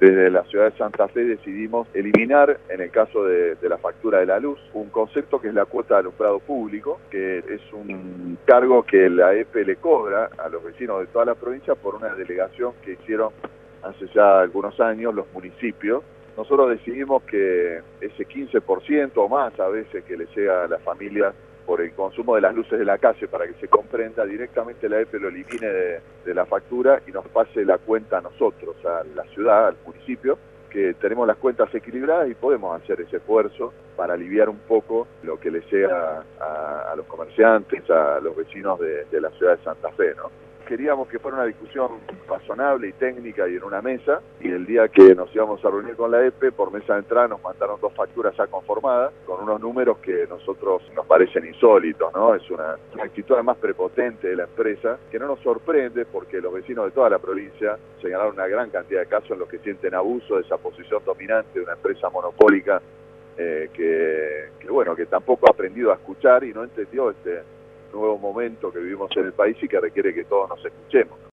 desde la ciudad de Santa Fe decidimos eliminar, en el caso de la factura de la luz, un concepto que es la cuota de alumbrado público, que es un cargo que la EPE le cobra a los vecinos de toda la provincia por una delegación que hicieron hace ya algunos años los municipios. Nosotros decidimos que ese 15% o más a veces que le llega a las familias por el consumo de las luces de la calle, para que se comprenda, directamente la EPE lo elimine de la factura y nos pase la cuenta a nosotros, a la ciudad, al municipio, que tenemos las cuentas equilibradas y podemos hacer ese esfuerzo para aliviar un poco lo que le llega a los comerciantes, a los vecinos de la ciudad de Santa Fe, ¿no? Queríamos que fuera una discusión razonable y técnica y en una mesa, y el día que nos íbamos a reunir con la EPE, por mesa de entrada nos mandaron 2 facturas ya conformadas, con unos números que a nosotros nos parecen insólitos, ¿no? Es una actitud además prepotente de la empresa, que no nos sorprende porque los vecinos de toda la provincia señalaron una gran cantidad de casos en los que sienten abuso de esa posición dominante de una empresa monopólica que tampoco ha aprendido a escuchar y no entendió este nuevo momento que vivimos en el país y que requiere que todos nos escuchemos.